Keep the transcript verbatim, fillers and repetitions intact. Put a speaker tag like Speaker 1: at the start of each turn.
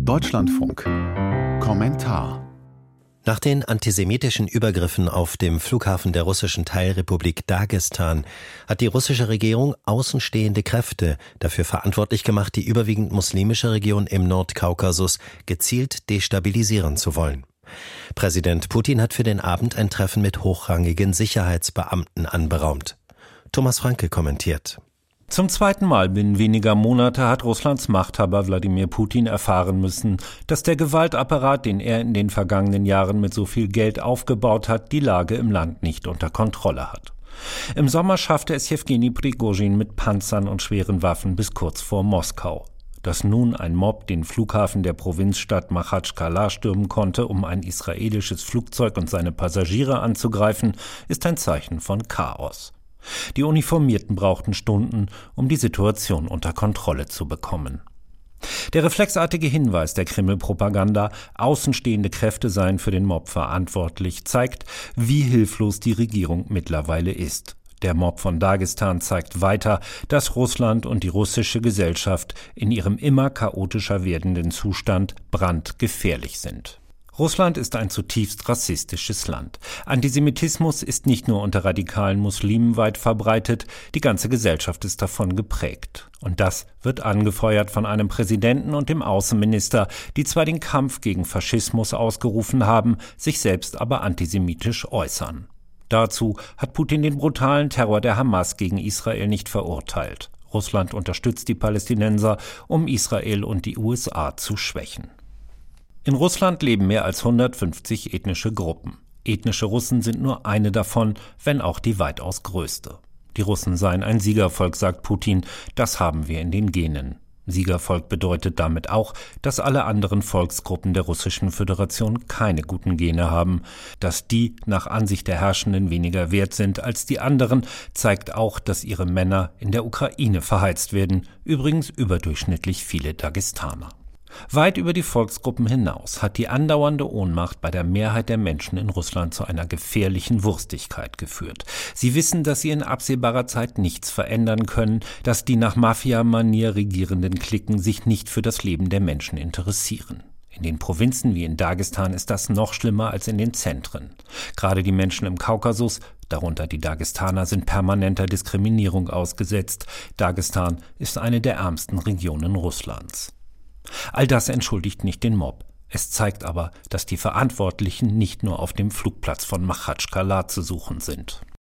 Speaker 1: Deutschlandfunk. Kommentar.
Speaker 2: Nach den antisemitischen Übergriffen auf dem Flughafen der russischen Teilrepublik Dagestan hat die russische Regierung außenstehende Kräfte dafür verantwortlich gemacht, die überwiegend muslimische Region im Nordkaukasus gezielt destabilisieren zu wollen. Präsident Putin hat für den Abend ein Treffen mit hochrangigen Sicherheitsbeamten anberaumt. Thomas Franke kommentiert.
Speaker 3: Zum zweiten Mal binnen weniger Monate hat Russlands Machthaber Wladimir Putin erfahren müssen, dass der Gewaltapparat, den er in den vergangenen Jahren mit so viel Geld aufgebaut hat, die Lage im Land nicht unter Kontrolle hat. Im Sommer schaffte es Jewgeni Prigozhin mit Panzern und schweren Waffen bis kurz vor Moskau. Dass nun ein Mob den Flughafen der Provinzstadt Machatschkala stürmen konnte, um ein israelisches Flugzeug und seine Passagiere anzugreifen, ist ein Zeichen von Chaos. Die Uniformierten brauchten Stunden, um die Situation unter Kontrolle zu bekommen. Der reflexartige Hinweis der Kreml-Propaganda, außenstehende Kräfte seien für den Mob verantwortlich, zeigt, wie hilflos die Regierung mittlerweile ist. Der Mob von Dagestan zeigt weiter, dass Russland und die russische Gesellschaft in ihrem immer chaotischer werdenden Zustand brandgefährlich sind. Russland ist ein zutiefst rassistisches Land. Antisemitismus ist nicht nur unter radikalen Muslimen weit verbreitet, die ganze Gesellschaft ist davon geprägt. Und das wird angefeuert von einem Präsidenten und dem Außenminister, die zwar den Kampf gegen Faschismus ausgerufen haben, sich selbst aber antisemitisch äußern. Dazu hat Putin den brutalen Terror der Hamas gegen Israel nicht verurteilt. Russland unterstützt die Palästinenser, um Israel und die U S A zu schwächen. In Russland leben mehr als hundertfünfzig ethnische Gruppen. Ethnische Russen sind nur eine davon, wenn auch die weitaus größte. Die Russen seien ein Siegervolk, sagt Putin, das haben wir in den Genen. Siegervolk bedeutet damit auch, dass alle anderen Volksgruppen der Russischen Föderation keine guten Gene haben. Dass die nach Ansicht der Herrschenden weniger wert sind als die anderen, zeigt auch, dass ihre Männer in der Ukraine verheizt werden, übrigens überdurchschnittlich viele Dagestaner. Weit über die Volksgruppen hinaus hat die andauernde Ohnmacht bei der Mehrheit der Menschen in Russland zu einer gefährlichen Wurstigkeit geführt. Sie wissen, dass sie in absehbarer Zeit nichts verändern können, dass die nach Mafia-Manier regierenden Cliquen sich nicht für das Leben der Menschen interessieren. In den Provinzen wie in Dagestan ist das noch schlimmer als in den Zentren. Gerade die Menschen im Kaukasus, darunter die Dagestaner, sind permanenter Diskriminierung ausgesetzt. Dagestan ist eine der ärmsten Regionen Russlands. All das entschuldigt nicht den Mob. Es zeigt aber, dass die Verantwortlichen nicht nur auf dem Flugplatz von Machatschkala zu suchen sind.